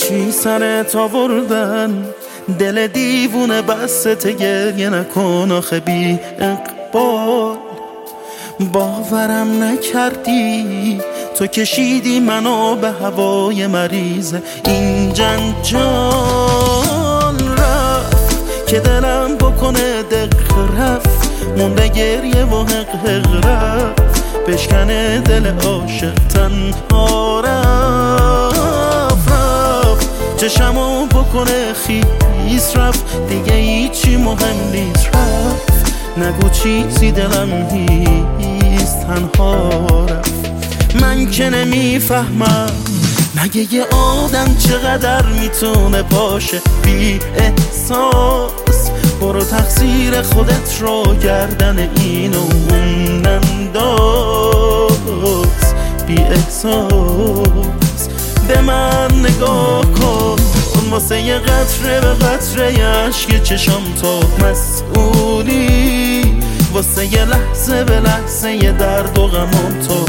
چی سرت آوردن؟ دل دیوونه بسته گریه نکن آخه بی اقبال. باورم نکردی تو کشیدی منو به هوای مریض این جنجال. رفت که دلم بکنه دق رفت، مونده گریه و حق رفت، بشکنه دل عاشق تنها رفت. چشمو بکنه خیس رفت، دیگه هیچی مهم نیست رفت. نگو چیزی دلم نیست تنها رفت. من که نمیفهمم مگه یه آدم چقدر میتونه باشه بی احساس. برو تقصیر خودت رو گردن اینو اون ننداز. بی احساس به من نگاه کن، واسه یه قطره به قطره عشق چشم تو مسئولی. واسه یه لحظه به لحظه یه درد و غمم تو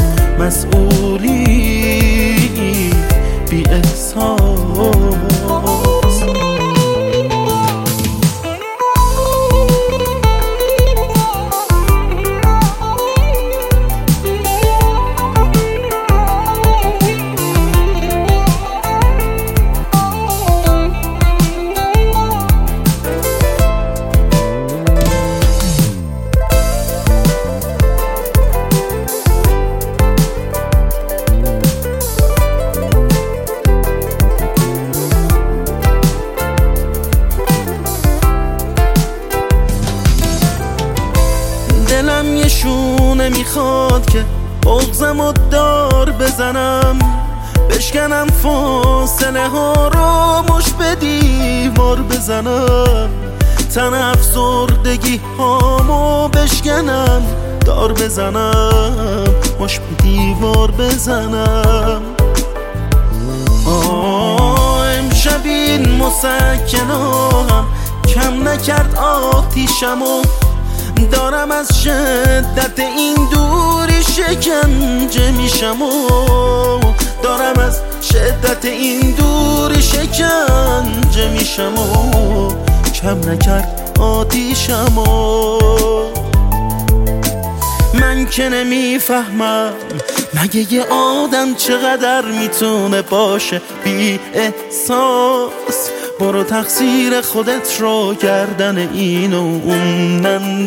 مسئولی. بی احساس دلم یه شونه میخواد که بغضم و دار بزنم، بشکنم فاصله ها رو مش به دیوار بزنم. تن افسردگی هامو بشکنم دار بزنم، مش به دیوار بزنم. امشب این مسکنم کم نکرد آتیشمو، دارم از شدت این دوری شکنجه میشم و دارم از شدت این دوری شکنجه میشم و کم نکرد آتیشم و من که نمیفهمم مگه یه آدم چقدر میتونه باشه بی احساس. برو تقصیر خودت رو گردن اینو اون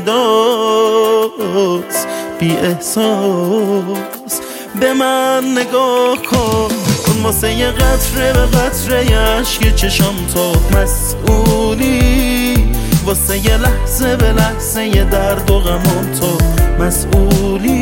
ننداز. بی احساس به من نگاه کن، واسه یه قطره به قطره عشق چشم تو مسئولی. واسه یه لحظه به لحظه یه درد و غمم تو مسئولی.